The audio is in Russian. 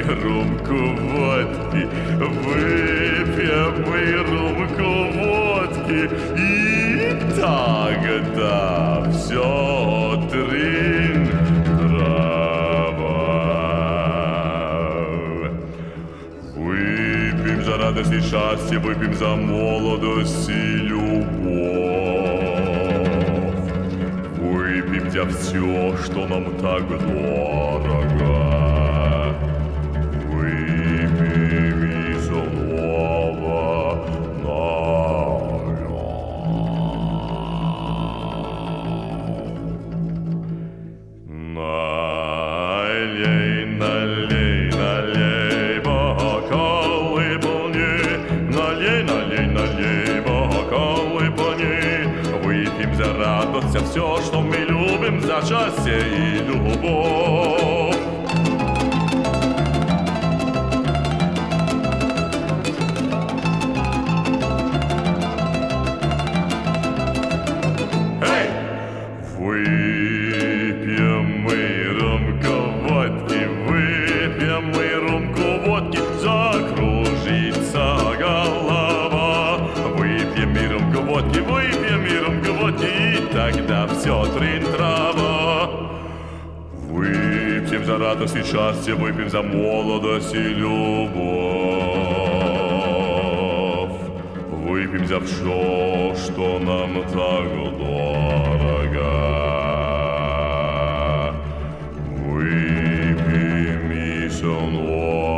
рюмку водки, выпьем мы рюмку водки, и тогда все трин-трава. Выпьем за радость и счастье, выпьем за молодость и любовь. Выпьем за все, что нам так дорого. Выпьем и снова налей, налей, налей, бокалы полни, налей, налей, налей, бокалы полни. Выпьем за радость, за все, что мы любим, за счастье и любовь. Выпьем мы рюмку водки, выпьем мы рюмку водки, закружится голова. Выпьем мы рюмку водки, выпьем мы рюмку водки, и тогда все трин-трава. Выпьем за радость и счастье, выпьем за молодость и любовь. Выпьем за все, что нам так дорого. Выпьем и снова